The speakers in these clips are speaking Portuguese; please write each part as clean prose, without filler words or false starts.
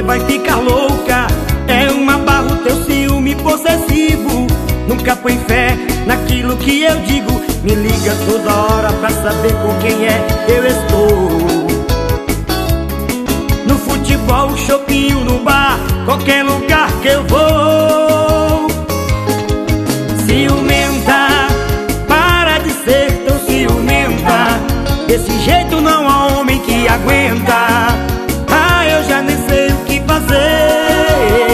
vai ficar louca. É uma barra o teu ciúme possessivo. Nunca põe fé naquilo que eu digo. Me liga toda hora pra saber com quem é eu estou. No futebol, shopping, no bar, qualquer lugar que eu vou. Ciumenta, para de ser tão ciumenta. Desse jeito não há homem que aguenta. Ah, eu já nem sei o que fazer.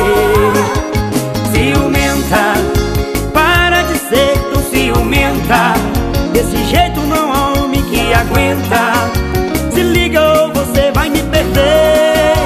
Ciumenta, para de ser tão ciumenta. Desse jeito não há homem que aguenta. Se liga ou você vai me perder.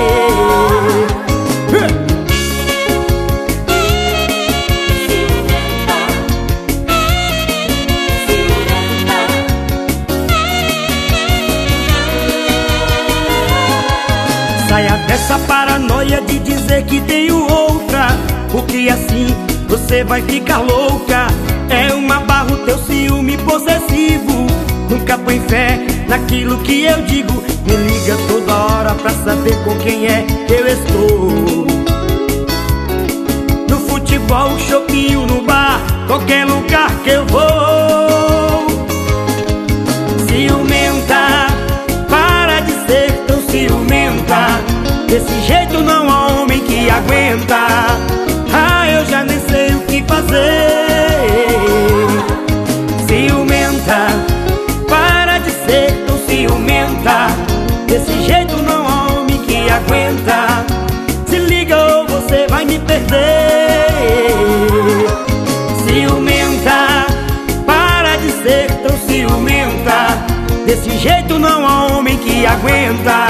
Saia dessa paranoia de dizer que tenho outra, porque assim você vai ficar louca. É uma barra o teu ciúme possessivo. Nunca põe fé naquilo que eu digo. Me liga toda hora pra saber com quem é que eu estou. No futebol, shopping, no bar, qualquer lugar que eu vou. Ciumenta, para de ser tão ciumenta. Desse jeito não há homem que aguenta. Ah, eu já nem sei o que fazer. Ciumenta, para de ser tão ciumenta. Desse jeito não há homem que aguenta. Se liga ou você vai me perder. Ciumenta, para de ser tão ciumenta. Desse jeito não há homem que aguenta.